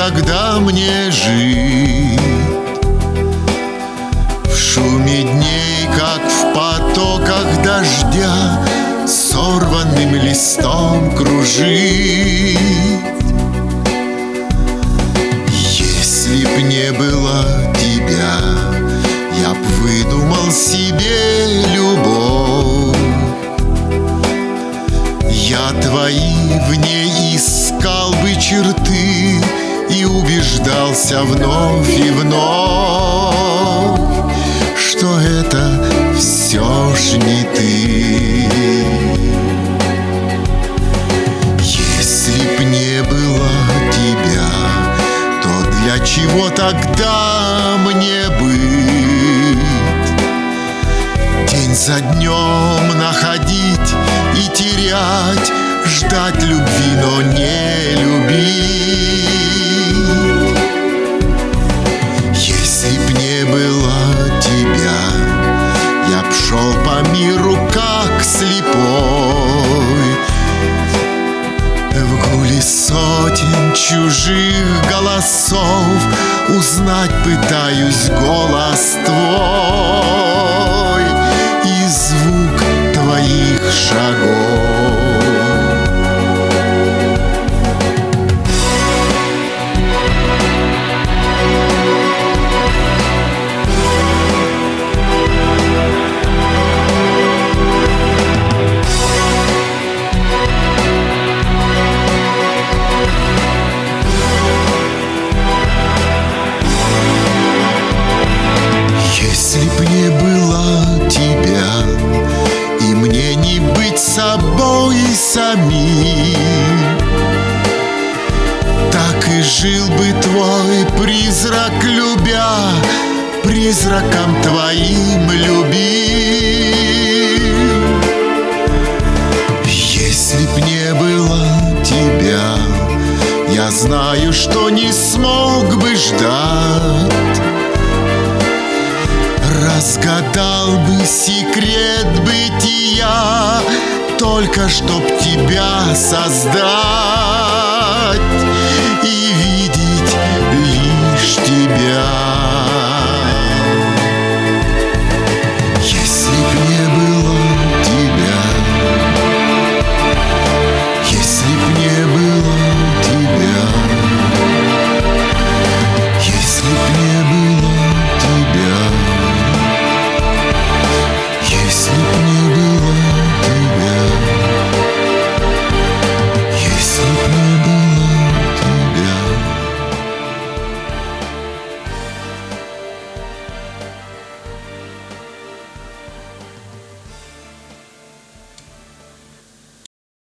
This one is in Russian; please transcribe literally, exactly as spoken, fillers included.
когда мне жить в шуме дней, как в потоках дождя, сорванным листом кружить. Если б не было тебя, я б выдумал себе любовь. Я твои в ней искал бы черты и убеждался вновь и вновь, что это все ж не ты. Если б не было тебя, то для чего тогда мне быть? День за днем находить и терять, ждать любви, но не любить. Если б не было тебя, я б шел по миру как слепой. В гуле сотен чужих голосов узнать пытаюсь голос твой и звук твоих шагов. Если б не было тебя, и мне не быть собой самим, так и жил бы твой призрак, любя, призраком твоим любим. Если б не было тебя, я знаю, что не смог бы ждать. Разгадал бы секрет бытия, только чтоб тебя создать.